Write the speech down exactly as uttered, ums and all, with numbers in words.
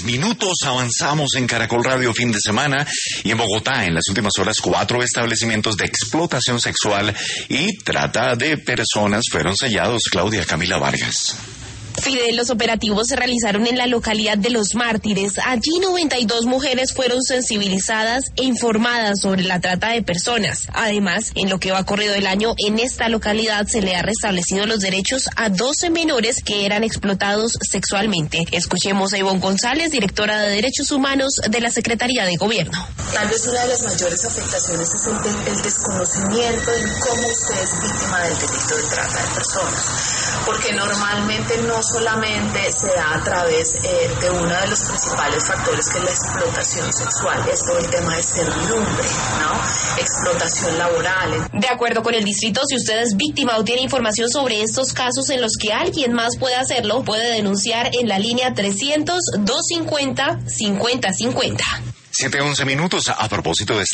minutos avanzamos en Caracol Radio fin de semana y en Bogotá en las últimas horas cuatro establecimientos de explotación sexual y trata de personas fueron sellados. Claudia Camila Vargas. Fidel, los operativos se realizaron en la localidad de Los Mártires. Allí noventa y dos mujeres fueron sensibilizadas e informadas sobre la trata de personas. Además, en lo que va corrido el año, en esta localidad se le ha restablecido los derechos a doce menores que eran explotados sexualmente. Escuchemos a Ivonne González, directora de Derechos Humanos de la Secretaría de Gobierno. Tal vez una de las mayores afectaciones es el, de, el desconocimiento de cómo usted es víctima del delito de trata de personas, porque normalmente no solamente se da a través eh, de uno de los principales factores, que es la explotación sexual, es todo el tema de servidumbre, ¿no? Explotación laboral. De acuerdo con el distrito, si usted es víctima o tiene información sobre estos casos en los que alguien más puede hacerlo, puede denunciar en la línea trescientos, doscientos cincuenta, cincuenta cincuenta. siete once minutos. A propósito de